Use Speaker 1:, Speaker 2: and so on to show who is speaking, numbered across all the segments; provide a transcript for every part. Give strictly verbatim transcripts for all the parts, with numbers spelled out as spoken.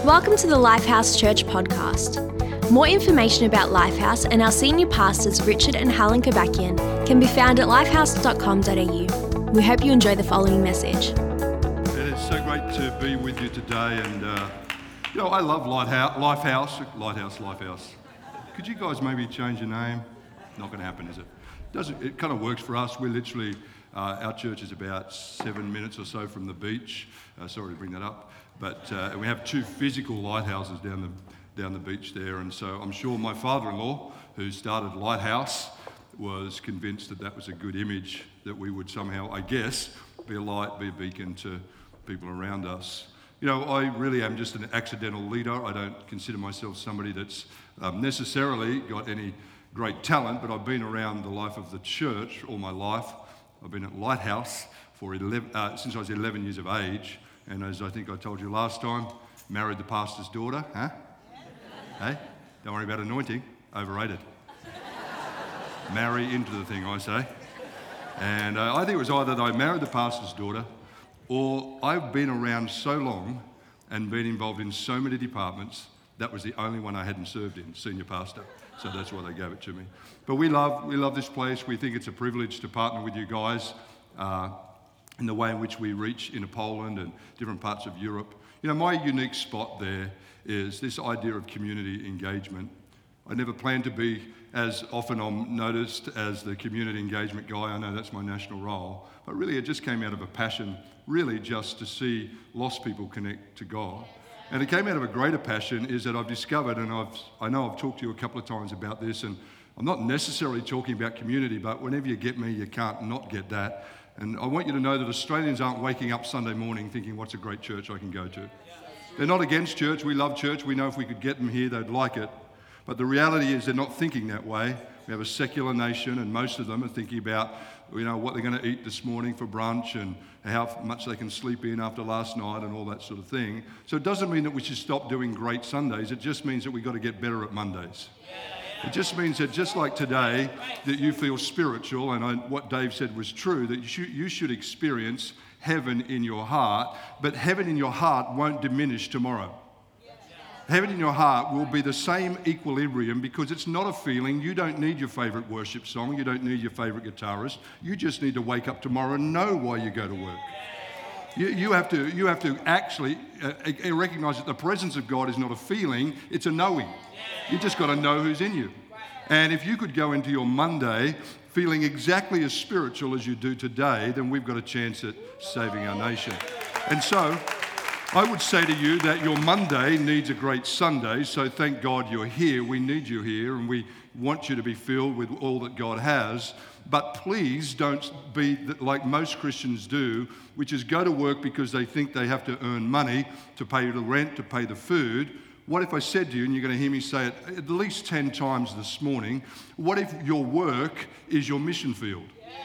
Speaker 1: Welcome to the Lifehouse Church podcast. More information about Lifehouse and our senior pastors Richard and Helen Kobakian can be found at lifehouse dot com dot a u. We hope you enjoy the following message.
Speaker 2: And it's so great to be with you today, and uh, you know, I love Lighthouse, Lifehouse, Lighthouse, Lifehouse. Could you guys maybe change your name? Not going to happen, is it? Doesn't it kind of works for us? We're literally uh, our church is about seven minutes or so from the beach. Uh, sorry to bring that up, but uh, and we have two physical lighthouses down the down the beach there, and so I'm sure my father-in-law, who started Lighthouse, was convinced that that was a good image, that we would somehow, I guess, be a light, be a beacon to people around us. You know, I really am just an accidental leader. I don't consider myself somebody that's um, necessarily got any great talent, but I've been around the life of the church all my life. I've been at Lighthouse for eleven, uh, since I was eleven years of age, and as I think I told you last time, married the pastor's daughter, huh? Hey, don't worry about anointing, overrated. Marry into the thing, I say. And uh, I think it was either that I married the pastor's daughter, or I've been around so long and been involved in so many departments, that was the only one I hadn't served in, senior pastor. So that's why they gave it to me. But we love we love this place. We think it's a privilege to partner with you guys uh, in the way in which we reach into Poland and different parts of Europe. You know, my unique spot there is this idea of community engagement. I never planned to be as often I'm noticed as the community engagement guy. I know that's my national role. But really it just came out of a passion, really just to see lost people connect to God. And it came out of a greater passion is that I've discovered, and I've, I know I've talked to you a couple of times about this, and I'm not necessarily talking about community, but whenever you get me, you can't not get that. And I want you to know that Australians aren't waking up Sunday morning thinking, what's a great church I can go to? They're not against church. We love church. We know if we could get them here, they'd like it. But the reality is they're not thinking that way. We have a secular nation, and most of them are thinking about, you know, what they're going to eat this morning for brunch and how much they can sleep in after last night and all that sort of thing. So it doesn't mean that we should stop doing great Sundays. It just means that we've got to get better at Mondays. It just means that just like today, that you feel spiritual, and I, what Dave said was true, that you should, you should experience heaven in your heart, but heaven in your heart won't diminish tomorrow. Heaven in your heart will be the same equilibrium because it's not a feeling. You don't need your favourite worship song. You don't need your favourite guitarist. You just need to wake up tomorrow and know why you go to work. You, you, have, to, you have to actually uh, recognise that the presence of God is not a feeling, it's a knowing. You just got to know who's in you. And if you could go into your Monday feeling exactly as spiritual as you do today, then we've got a chance at saving our nation. And so I would say to you that your Monday needs a great Sunday, so thank God you're here. We need you here, and we want you to be filled with all that God has. But please don't be like most Christians do, which is go to work because they think they have to earn money to pay the rent, to pay the food. What if I said to you, and you're going to hear me say it at least ten times this morning, what if your work is your mission field?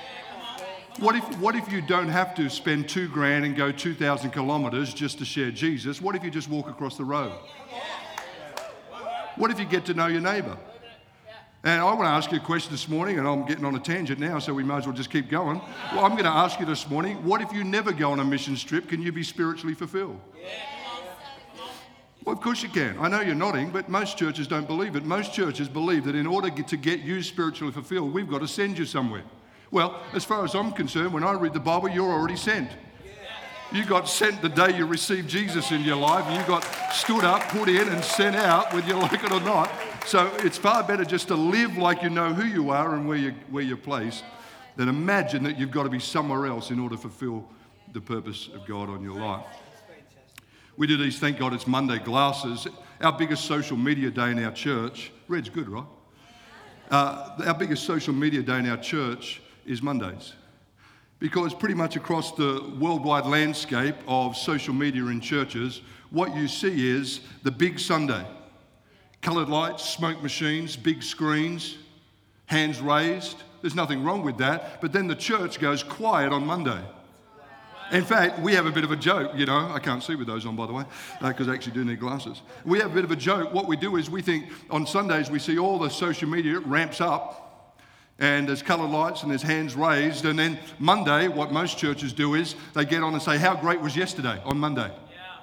Speaker 2: What if what if you don't have to spend two grand and go two thousand kilometres just to share Jesus? What if you just walk across the road? What if you get to know your neighbour? And I want to ask you a question this morning, and I'm getting on a tangent now, so we might as well just keep going. Well, I'm going to ask you this morning, what if you never go on a mission trip? Can you be spiritually fulfilled? Well, of course you can. I know you're nodding, but most churches don't believe it. Most churches believe that in order to get you spiritually fulfilled, we've got to send you somewhere. Well, as far as I'm concerned, when I read the Bible, you're already sent. You got sent the day you received Jesus in your life. You got stood up, put in, and sent out, whether you like it or not. So it's far better just to live like you know who you are and where, you, where you're placed than imagine that you've got to be somewhere else in order to fulfill the purpose of God on your life. We do these, thank God it's Monday glasses. Our biggest social media day in our church, Red's good, right? Uh, our biggest social media day in our church is Mondays. Because pretty much across the worldwide landscape of social media in churches, what you see is the big Sunday. Coloured lights, smoke machines, big screens, hands raised. There's nothing wrong with that. But then the church goes quiet on Monday. In fact, we have a bit of a joke, you know. I can't see with those on, by the way, because uh, I actually do need glasses. We have a bit of a joke. What we do is we think on Sundays we see all the social media, it ramps up, and there's coloured lights and there's hands raised. And then Monday, what most churches do is they get on and say, how great was yesterday on Monday?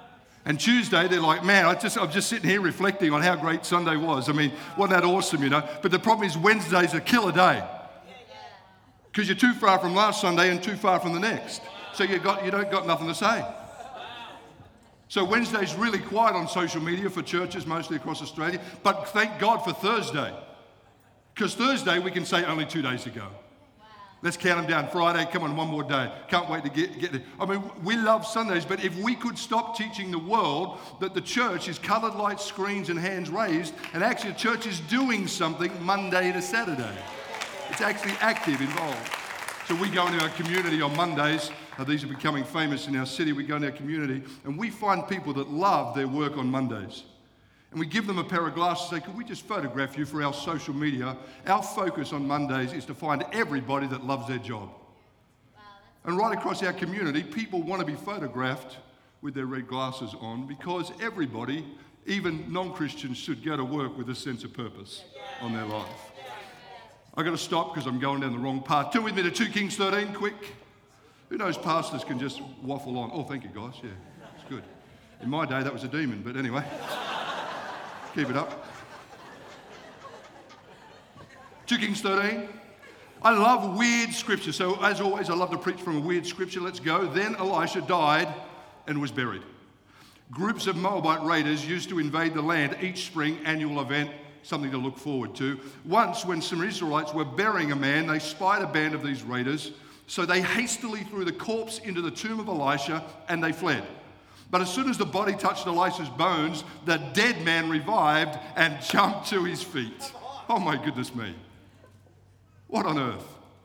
Speaker 2: And Tuesday, they're like, man, I just, I'm just sitting here reflecting on how great Sunday was. I mean, wasn't that awesome, you know? But the problem is Wednesday's a killer day because you're too far from last Sunday and too far from the next. So you got you don't got nothing to say. So Wednesday's really quiet on social media for churches, mostly across Australia. But thank God for Thursday, because Thursday we can say only two days ago. Let's count them down. Friday, come on, one more day. Can't wait to get, get there. I mean, we love Sundays, but if we could stop teaching the world that the church is coloured lights, screens, and hands raised, and actually the church is doing something Monday to Saturday. It's actually active, involved. So we go into our community on Mondays. Uh, these are becoming famous in our city. We go into our community, and we find people that love their work on Mondays. And we give them a pair of glasses and say, could we just photograph you for our social media? Our focus on Mondays is to find everybody that loves their job. Wow, and right across our community, people want to be photographed with their red glasses on because everybody, even non-Christians, should go to work with a sense of purpose on their life. I've got to stop because I'm going down the wrong path. Turn with me to two Kings thirteen, quick. Who knows pastors can just waffle on? Oh, thank you, guys. Yeah, it's good. In my day, that was a demon, but anyway. Keep it up. two Kings thirteen. I love weird scripture. So as always, I love to preach from a weird scripture. Let's go. Then Elisha died and was buried. Groups of Moabite raiders used to invade the land each spring, annual event, something to look forward to. Once, when some Israelites were burying a man, they spied a band of these raiders. So they hastily threw the corpse into the tomb of Elisha and they fled. But as soon as the body touched Elisha's bones, the dead man revived and jumped to his feet. Oh my goodness me. What on earth?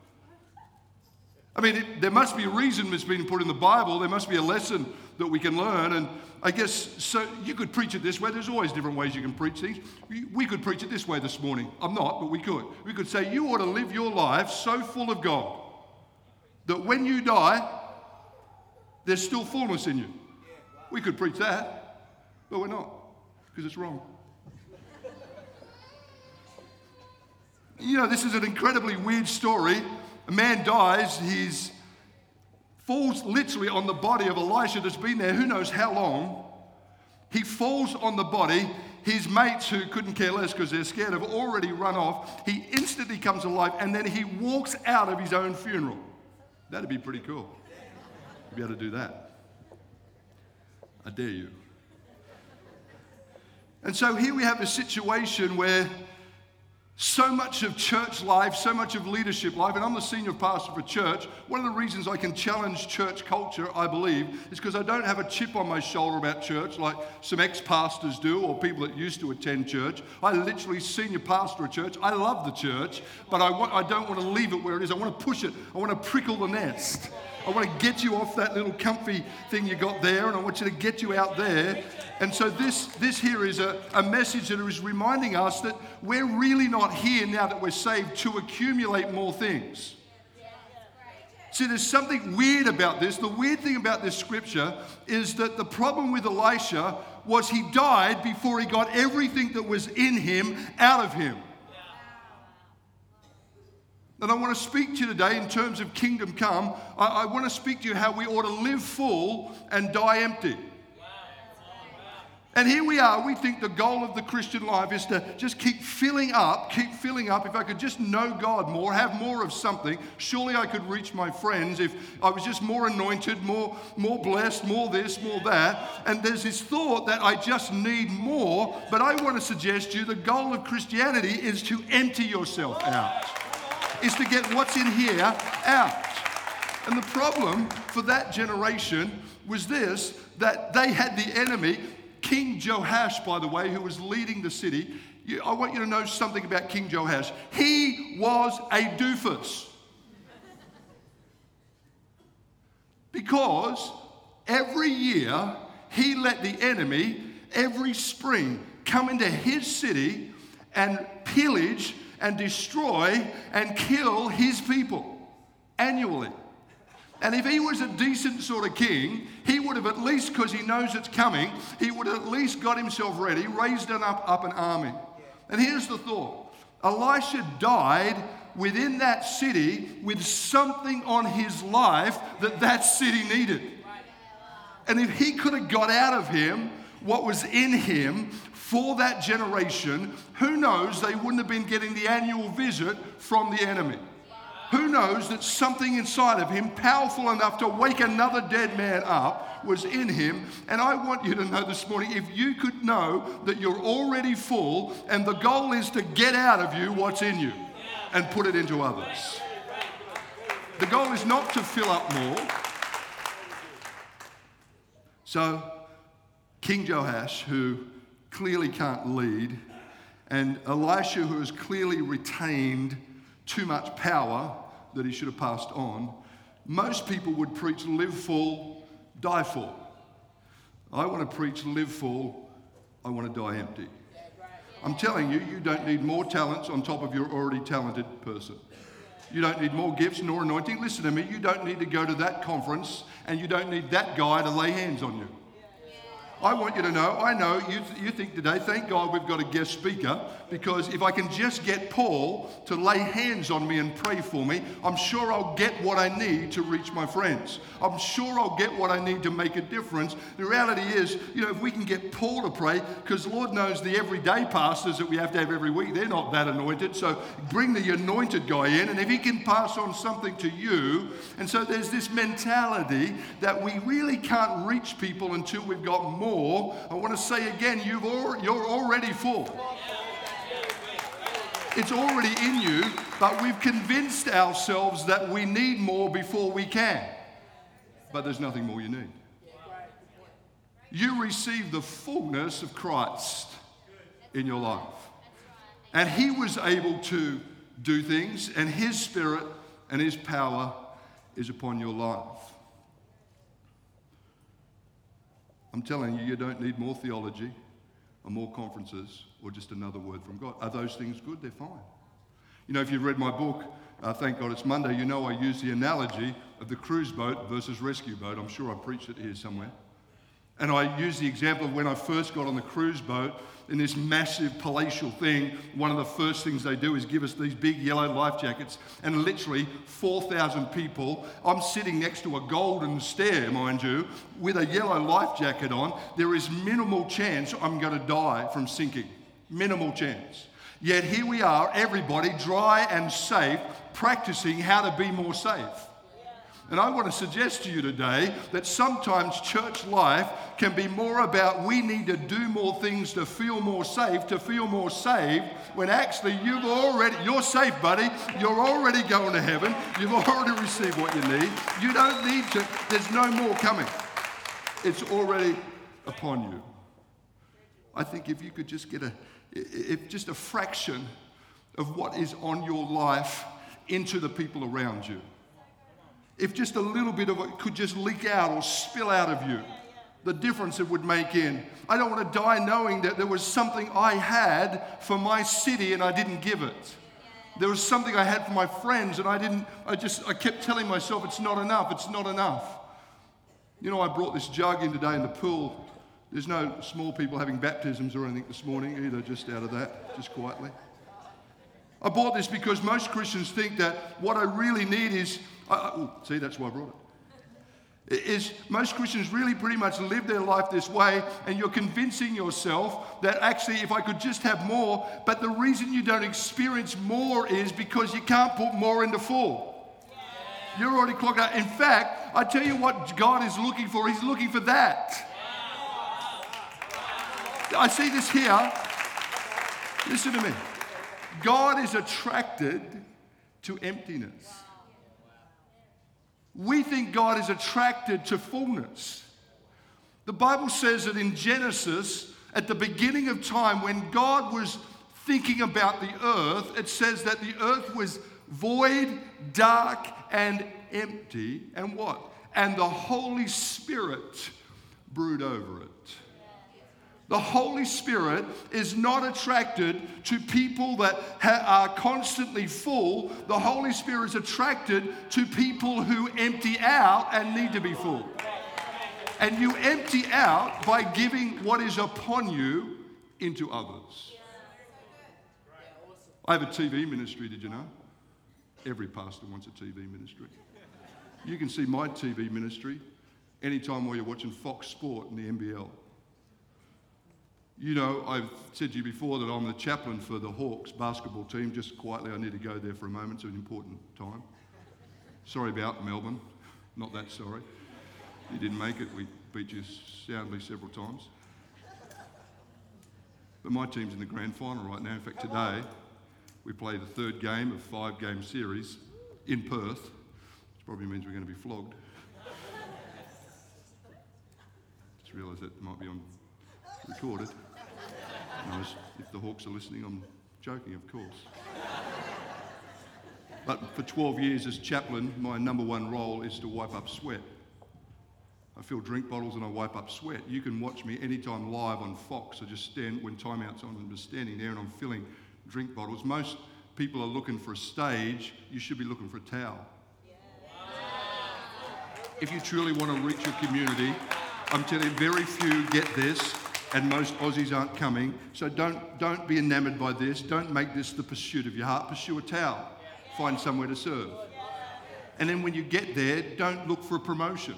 Speaker 2: I mean, it, there must be a reason it's been put in the Bible. There must be a lesson that we can learn. And I guess, so you could preach it this way. There's always different ways you can preach things. We, we could preach it this way this morning. I'm not, but we could. We could say, you ought to live your life so full of God that when you die, there's still fullness in you. We could preach that, but we're not, because it's wrong. You know, this is an incredibly weird story. A man dies, he falls literally on the body of Elisha that's been there who knows how long. He falls on the body. His mates, who couldn't care less because they're scared, have already run off. He instantly comes alive, and then he walks out of his own funeral. That'd be pretty cool. You'd be able to do that. I dare you. And so here we have a situation where so much of church life, so much of leadership life, and I'm the senior pastor for church. One of the reasons I can challenge church culture, I believe, is because I don't have a chip on my shoulder about church like some ex-pastors do or people that used to attend church. I literally senior pastor a church. I love the church, but I, want, I don't want to leave it where it is. I want to push it. I want to prickle the nest. I want to get you off that little comfy thing you got there, and I want you to get you out there. And so this, this here is a, a message that is reminding us that we're really not here now that we're saved to accumulate more things. See, there's something weird about this. The weird thing about this scripture is that the problem with Elisha was he died before he got everything that was in him out of him. And I want to speak to you today in terms of kingdom come. I, I want to speak to you how we ought to live full and die empty. And here we are, we think the goal of the Christian life is to just keep filling up, keep filling up. If I could just know God more, have more of something, surely I could reach my friends if I was just more anointed, more, more blessed, more this, more that. And there's this thought that I just need more, but I want to suggest to you the goal of Christianity is to empty yourself out, is to get what's in here out. And the problem for that generation was this, that they had the enemy. King Joash, by the way, who was leading the city, you, I want you to know something about King Joash. He was a doofus. Because every year, he let the enemy, every spring, come into his city and pillage and destroy and kill his people annually. And if he was a decent sort of king, he would have at least, because he knows it's coming, he would have at least got himself ready, raised up, up an army. And here's the thought. Elisha died within that city with something on his life that that city needed. And if he could have got out of him what was in him for that generation, who knows, they wouldn't have been getting the annual visit from the enemy. Who knows that something inside of him, powerful enough to wake another dead man up, was in him. And I want you to know this morning, if you could know that you're already full and the goal is to get out of you what's in you and put it into others. The goal is not to fill up more. So King Joash, who clearly can't lead, and Elisha, who has clearly retained too much power that he should have passed on, most people would preach live full, die full. I want to preach live full, I want to die empty. I'm telling you, you don't need more talents on top of your already talented person. You don't need more gifts nor anointing. Listen to me, you don't need to go to that conference and you don't need that guy to lay hands on you. I want you to know, I know you, you think today, thank God we've got a guest speaker, because if I can just get Paul to lay hands on me and pray for me, I'm sure I'll get what I need to reach my friends. I'm sure I'll get what I need to make a difference. The reality is, you know, if we can get Paul to pray, because Lord knows the everyday pastors that we have to have every week, they're not that anointed, so bring the anointed guy in, and if he can pass on something to you, and so there's this mentality that we really can't reach people until we've got more. I want to say again, you've al- you're already full. It's already in you, but we've convinced ourselves that we need more before we can. But there's nothing more you need. You receive the fullness of Christ in your life. And he was able to do things, and his spirit and his power is upon your life. I'm telling you, you don't need more theology or more conferences or just another word from God. Are those things good? They're fine. You know, if you've read my book, uh, thank God it's Monday, you know I use the analogy of the cruise boat versus rescue boat. I'm sure I preached it here somewhere. And I use the example of when I first got on the cruise boat in this massive palatial thing. One of the first things they do is give us these big yellow life jackets, and literally four thousand people. I'm sitting next to a golden stair, mind you, with a yellow life jacket on. There is minimal chance I'm going to die from sinking. Minimal chance. Yet here we are, everybody dry and safe, practicing how to be more safe. And I want to suggest to you today that sometimes church life can be more about we need to do more things to feel more safe, to feel more saved, when actually you've already, you're safe, buddy. You're already going to heaven. You've already received what you need. You don't need to, there's no more coming. It's already upon you. I think if you could just get a, if just a fraction of what is on your life into the people around you. If just a little bit of it could just leak out or spill out of you, the difference it would make in. I don't want to die knowing that there was something I had for my city and I didn't give it. There was something I had for my friends and I didn't, I just, I kept telling myself it's not enough, it's not enough. You know, I brought this jug in today in the pool. There's no small people having baptisms or anything this morning either, just out of that, just quietly. I bought this because most Christians think that what I really need is, uh, oh, see, that's why I brought it. Is most Christians really pretty much live their life this way, and you're convincing yourself that actually if I could just have more, but the reason you don't experience more is because you can't put more into full. You're already clogged out. In fact, I tell you what God is looking for. He's looking for that. I see this here. Listen to me. God is attracted to emptiness. We think God is attracted to fullness. The Bible says that in Genesis, at the beginning of time, when God was thinking about the earth, it says that the earth was void, dark, and empty. And what? And the Holy Spirit brooded over it. The Holy Spirit is not attracted to people that ha- are constantly full. The Holy Spirit is attracted to people who empty out and need to be full. And you empty out by giving what is upon you into others. I have a T V ministry, did you know? Every pastor wants a T V ministry. You can see my T V ministry anytime while you're watching Fox Sport and the N B L. You know, I've said to you before that I'm the chaplain for the Hawks basketball team. Just quietly, I need to go there for a moment. It's an important time. Sorry about Melbourne. Not that sorry. You didn't make it. We beat you soundly several times. But my team's in the grand final right now. In fact, today we play the third game of five-game series in Perth, which probably means we're going to be flogged. Just realised that might be on recorded. No, if the Hawks are listening, I'm joking, of course. But for twelve years as chaplain, my number one role is to wipe up sweat. I fill drink bottles and I wipe up sweat. You can watch me anytime live on Fox. I just stand, when timeout's on, I'm just standing there and I'm filling drink bottles. Most people are looking for a stage. You should be looking for a towel. If you truly want to reach your community, I'm telling you, very few get this, and most Aussies aren't coming. So don't, don't be enamored by this. Don't make this the pursuit of your heart. Pursue a towel. Find somewhere to serve. And then when you get there, don't look for a promotion.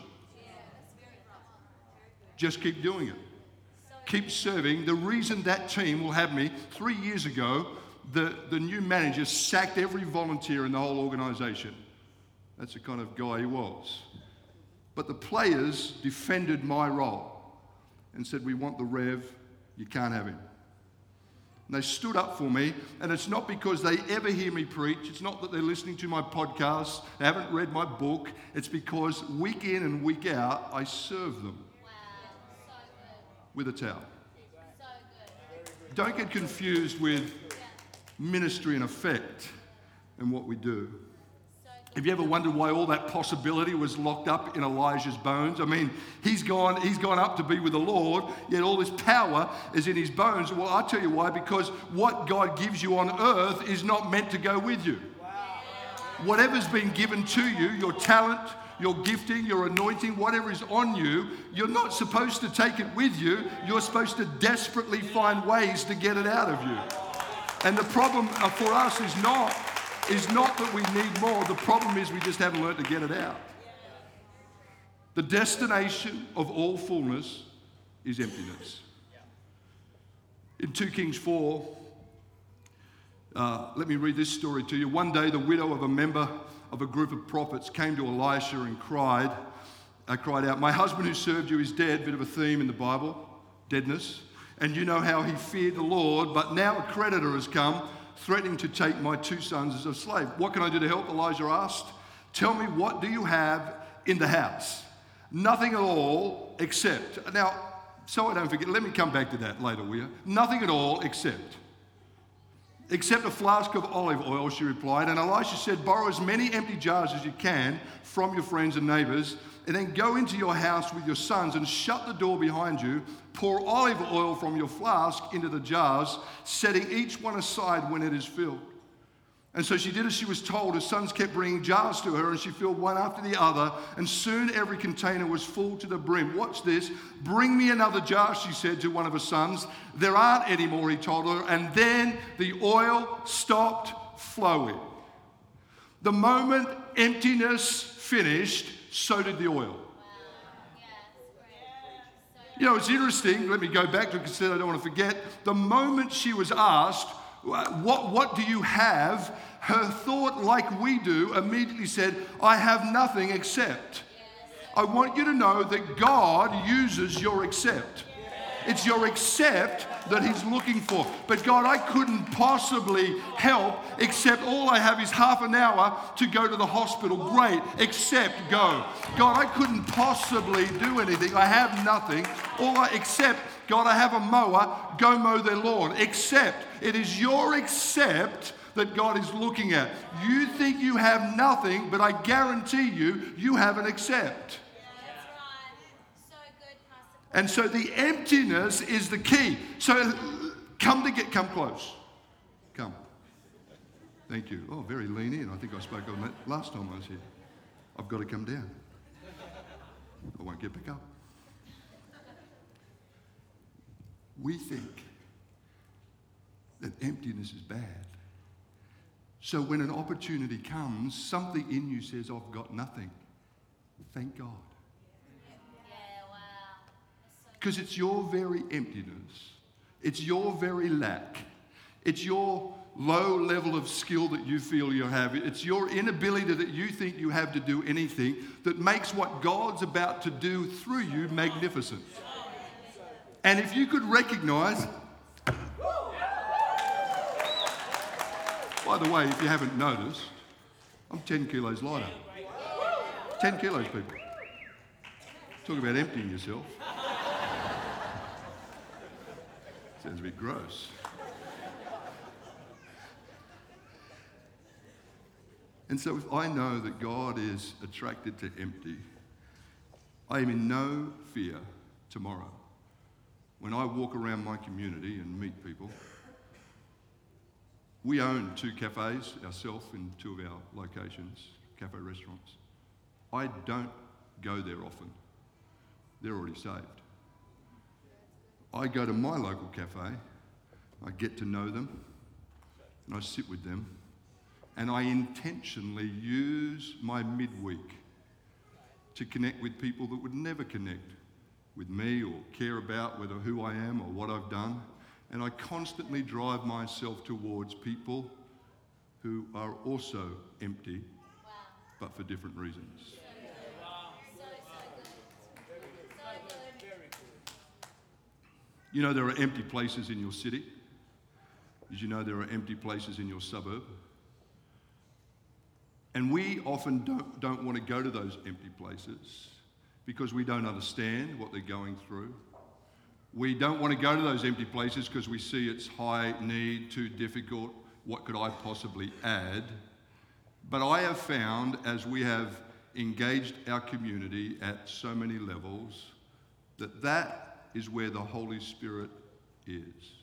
Speaker 2: Just keep doing it. Keep serving. The reason that team will have me, three years ago, the, the new manager sacked every volunteer in the whole organisation. That's the kind of guy he was. But the players defended my role and said, we want the Rev, you can't have him. And they stood up for me, and it's not because they ever hear me preach. It's not that they're listening to my podcast, they haven't read my book. It's because week in and week out, I serve them. With a towel. Don't get confused with ministry and effect and what we do. Have you ever wondered why all that possibility was locked up in Elijah's bones? I mean, he's gone, he's gone up to be with the Lord, yet all this power is in his bones. Well, I'll tell you why, because what God gives you on earth is not meant to go with you. Whatever's been given to you, your talent, your gifting, your anointing, whatever is on you, you're not supposed to take it with you. You're supposed to desperately find ways to get it out of you. And the problem for us is not, is not that we need more. The problem is we just haven't learned to get it out. The destination of all fullness is emptiness. In two Kings four, uh, let me read this story to you. One day, the widow of a member of a group of prophets came to Elisha and cried, uh, cried out, my husband who served you is dead. Bit of a theme in the Bible, deadness. And you know how he feared the Lord, but now a creditor has come, threatening to take my two sons as a slave. What can I do to help? Elijah asked. Tell me, what do you have in the house? Nothing at all except. Now, so I don't forget, let me come back to that later, will you? Nothing at all except. Except a flask of olive oil, she replied. And Elisha said, borrow as many empty jars as you can from your friends and neighbors, and then go into your house with your sons and shut the door behind you. Pour olive oil from your flask into the jars, setting each one aside when it is filled. And so she did as she was told. Her sons kept bringing jars to her, and she filled one after the other, and soon every container was full to the brim. Watch this. Bring me another jar, she said to one of her sons. There aren't any more, he told her. And then the oil stopped flowing. The moment emptiness finished, so did the oil. You know, it's interesting. Let me go back to it because I don't want to forget. The moment she was asked, what, what do you have? Her thought, like we do, immediately said, I have nothing except. I want you to know that God uses your except. It's your except that he's looking for. But God, I couldn't possibly help except all I have is half an hour to go to the hospital. Great, except go. God, I couldn't possibly do anything. I have nothing. All I except, God, I have a mower. Go mow their lawn. Except, it is your except that God is looking at. You think you have nothing, but I guarantee you, you have an except. And so the emptiness is the key. So come to get, come close. Come. Thank you. Oh, very lean in. I think I spoke on that last time I was here. I've got to come down. I won't get back up. We think that emptiness is bad. So when an opportunity comes, something in you says, I've got nothing. Thank God. Because it's your very emptiness. It's your very lack. It's your low level of skill that you feel you have. It's your inability that you think you have to do anything that makes what God's about to do through you magnificent. And if you could recognize, by the way, if you haven't noticed, I'm ten kilos lighter. ten kilos, people. Talk about emptying yourself. Sounds a bit gross. And so if I know that God is attracted to empty, I am in no fear tomorrow. When I walk around my community and meet people, we own two cafes ourselves in two of our locations, cafe restaurants. I don't go there often. They're already saved. I go to my local cafe, I get to know them, and I sit with them, and I intentionally use my midweek to connect with people that would never connect with me or care about whether who I am or what I've done. And I constantly drive myself towards people who are also empty, wow. but for different reasons. Wow. So, so good. So good. You know, there are empty places in your city. Did you know there are empty places in your suburb? And we often don't, don't want to go to those empty places because we don't understand what they're going through. We don't want to go to those empty places because we see it's high need, too difficult, what could I possibly add? But I have found, as we have engaged our community at so many levels, that that is where the Holy Spirit is.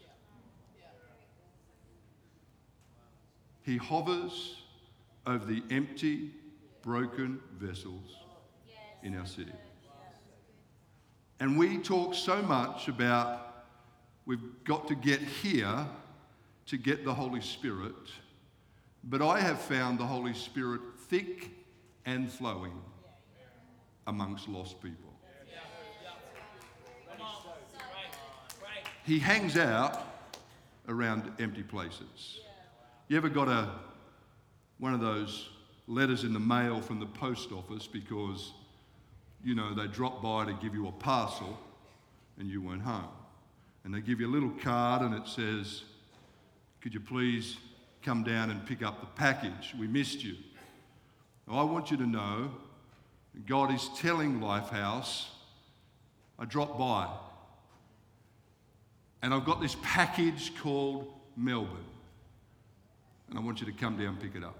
Speaker 2: He hovers over the empty, broken vessels in our city. And we talk so much about we've got to get here to get the Holy Spirit, but I have found the Holy Spirit thick and flowing amongst lost people. He hangs out around empty places. You ever got a one of those letters in the mail from the post office because, you know, they dropped by to give you a parcel and you weren't home? And they give you a little card and it says, could you please come down and pick up the package? We missed you. Now, I want you to know God is telling Lifehouse, I dropped by and I've got this package called Melbourne and I want you to come down and pick it up.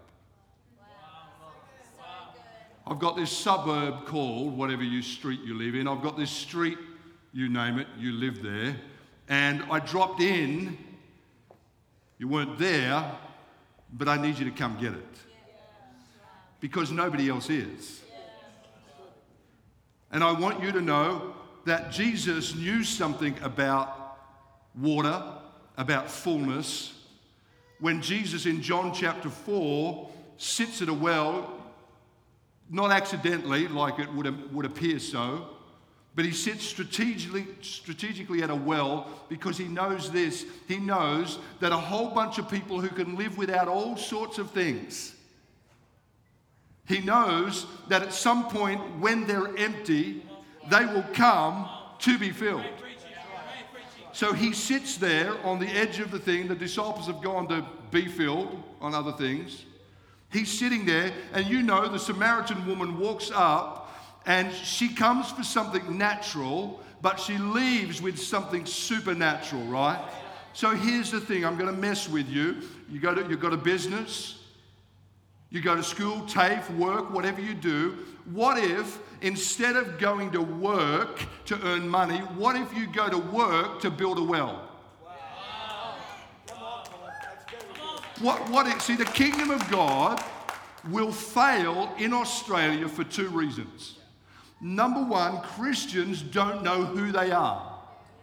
Speaker 2: I've got this suburb called whatever you street you live in. I've got this street, you name it, you live there. And I dropped in. You weren't there, but I need you to come get it. Because nobody else is. And I want you to know that Jesus knew something about water, about fullness. When Jesus in John chapter four sits at a well, not accidentally, like it would, would appear so, but he sits strategically, strategically at a well because he knows this. He knows that a whole bunch of people who can live without all sorts of things, he knows that at some point when they're empty, they will come to be filled. So he sits there on the edge of the thing. The disciples have gone to be filled on other things. He's sitting there, and you know the Samaritan woman walks up, and she comes for something natural, but she leaves with something supernatural, right? So here's the thing. I'm going to mess with you. You go to, you've got a business. You go to school, TAFE, work, whatever you do. What if, instead of going to work to earn money, what if you go to work to build a well? What, what it, see, the kingdom of God will fail in Australia for two reasons. Number one, Christians don't know who they are.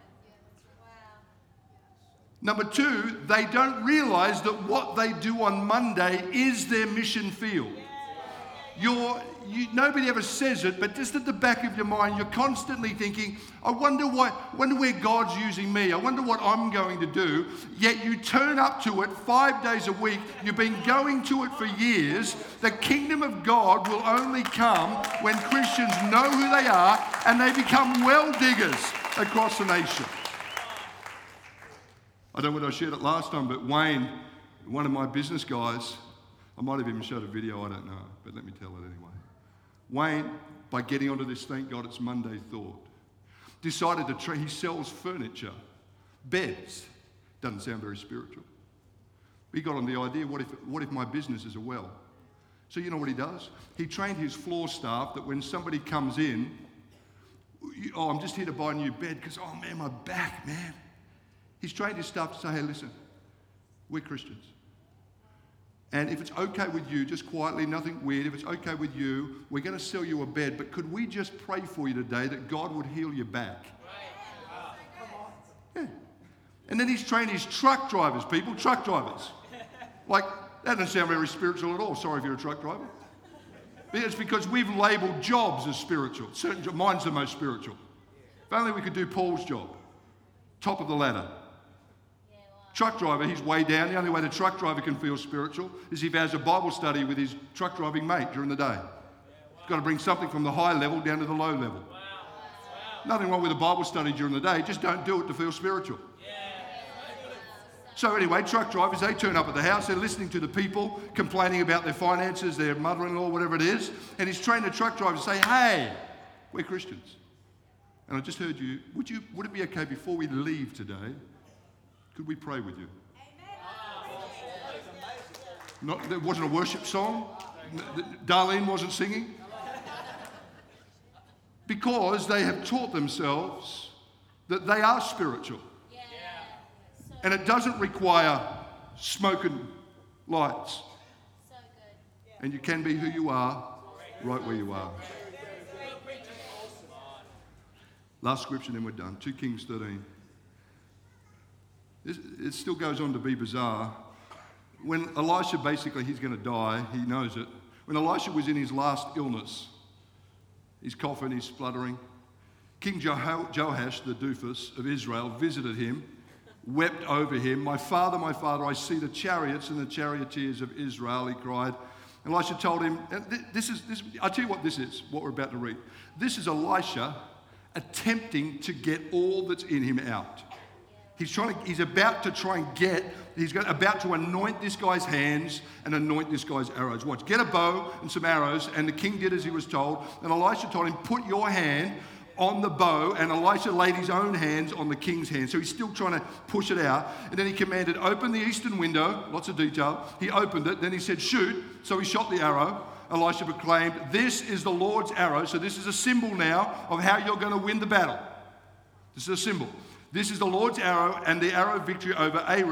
Speaker 2: Number two, they don't realize that what they do on Monday is their mission field. You're, you, nobody ever says it, but just at the back of your mind, you're constantly thinking, I wonder what, wonder where God's using me. I wonder what I'm going to do. Yet you turn up to it five days a week. You've been going to it for years. The kingdom of God will only come when Christians know who they are and they become well diggers across the nation. I don't know whether I shared it last time, but Wayne, one of my business guys, I might have even showed a video, I don't know, but let me tell it anyway. Wayne, by getting onto this, thank God it's Monday Thought, decided to try, he sells furniture, beds. Doesn't sound very spiritual. He got on the idea, what if, what if my business is a well? So you know what he does? He trained his floor staff that when somebody comes in, oh, I'm just here to buy a new bed because, oh man, my back, man. He's trained his staff to say, hey, listen, we're Christians. And if it's okay with you, just quietly, nothing weird, if it's okay with you, we're going to sell you a bed, but could we just pray for you today that God would heal your back? Yeah. And then he's trained his truck drivers, people, truck drivers. Like, that doesn't sound very spiritual at all. Sorry if you're a truck driver. It's because we've labelled jobs as spiritual. Certain jo- mine's the most spiritual. If only we could do Paul's job. Top of the ladder. Truck driver, he's way down. The only way the truck driver can feel spiritual is if he has a Bible study with his truck driving mate during the day. He's got to bring something from the high level down to the low level. Nothing wrong with a Bible study during the day, just don't do it to feel spiritual. So anyway, truck drivers, they turn up at the house, they're listening to the people complaining about their finances, their mother-in-law, whatever it is, and he's trained the truck driver to say, hey, we're Christians. And I just heard you, would you, would it be okay before we leave today, could we pray with you? Not, there wasn't a worship song. Darlene wasn't singing. Because they have taught themselves that they are spiritual. And it doesn't require smoke and lights. And you can be who you are, right where you are. Last scripture, then we're done. Second Kings thirteen. It still goes on to be bizarre. When Elisha, basically, he's going to die, he knows it. When Elisha was in his last illness, he's coughing, he's spluttering, King Joash, the doofus of Israel, visited him, wept over him. My father, my father, I see the chariots and the charioteers of Israel, he cried. And Elisha told him, this is, this, I'll tell you what this is, what we're about to read. This is Elisha attempting to get all that's in him out. He's trying to, he's about to try and get, he's got, about to anoint this guy's hands and anoint this guy's arrows. Watch, get a bow and some arrows, and the king did as he was told. And Elisha told him, put your hand on the bow, and Elisha laid his own hands on the king's hands. So he's still trying to push it out. And then he commanded, open the eastern window, lots of detail. He opened it, then he said, shoot. So he shot the arrow. Elisha proclaimed, this is the Lord's arrow. So this is a symbol now of how you're going to win the battle. This is a symbol. This is the Lord's arrow and the arrow of victory over Aram.